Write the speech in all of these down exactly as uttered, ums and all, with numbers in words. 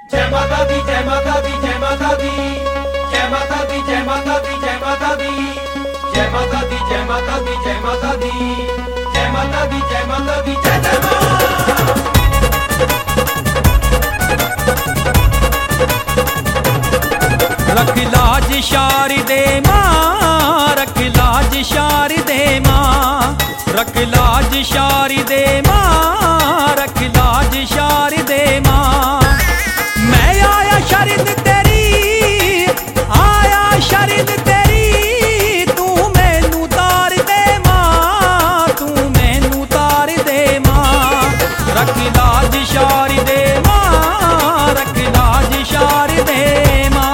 जय माता दी जय माता दी जय माता दी जय माता दी जय माता दी जय माता दी जय माता दी जय माता दी जय माता दी जय माता दी जय माता दी जय जय मां। रख लाज शारदे मां, रख लाज शारदे मां, रख लाज शारदे मां, रख लाज शारदे मां। मैं आया शरण तेरी, आया शरण तेरी, तू मैनू तार दे मां, तू मैनू तार दे मां। रख लाज शारदे मां, रख लाज शारदे मां।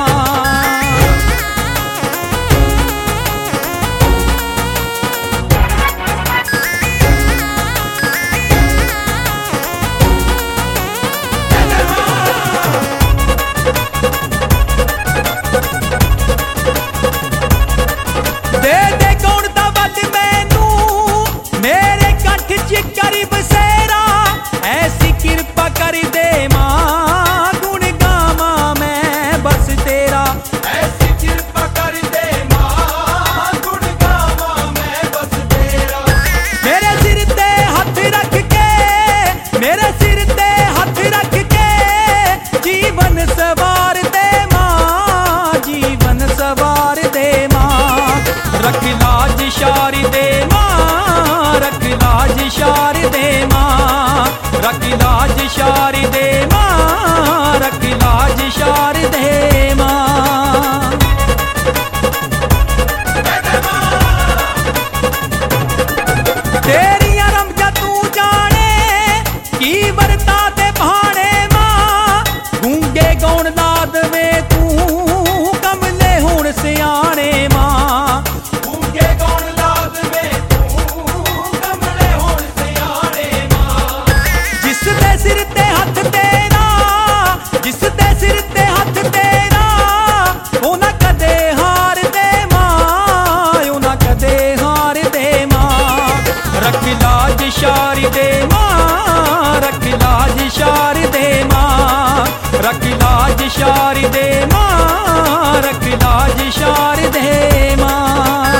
दे दे कौन दा वध मैनू, मेरे कंठ च कर बसेरा, ऐसी कृपा कर दे मां, गुण गावां मैं बस तेरा। ऐसी कृपा कर दे मां, गुण गावां मैं बस तेरा। मेरे सिर ते हथ रख के, मेरे सिर ते हथ रख के, जीवन सवार दे मां, जीवन सवार दे मां। रख लाज शारदे मां, रख लाज शारदे मां, रख लाज शारदे मां, रख लाज शारदे मां। तेरियां रमजां तू जाने, की वरता ते भाने मां, गूंगे गौण ला दवे तू, कमले हुण सियाणे मां। गूंगे गौण ला दवे तू, कमले होण सियाणे मां। जिस दे सिर ते हथ तेरा, जिस दे सिर ते हथ तेरा, ओ ना कदे हार दे मां, ओ ना कदे हार दे मां। रख लाज शारदे मां, रख लाज शारदे मां, रख लाज शारदे मां, रख लाज शारदे मां।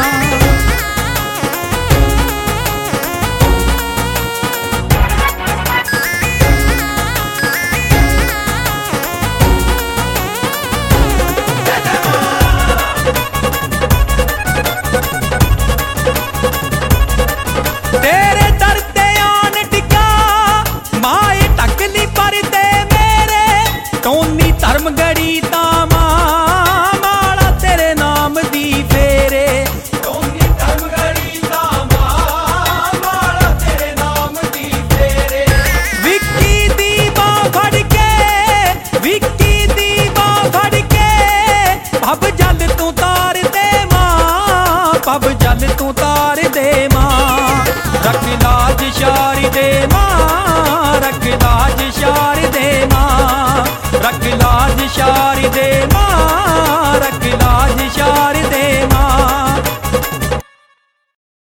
तेरे दर ते आन टिका, माए टकली पर ते मेरे, टोनी धर्म गड़ी तामा, माला तेरे नाम दी फेरे। टोनी धर्म गड़ी तामा, माला तेरे नाम दी फेरे। विक्की दी बांह फड़ के, विक्की दी बांह फड़ के, पब जल तू तार दे मां, पब जल तू तार दे मां। रख लाज शारदे मां, रख लाज शारदे मां, रख लाज शारदे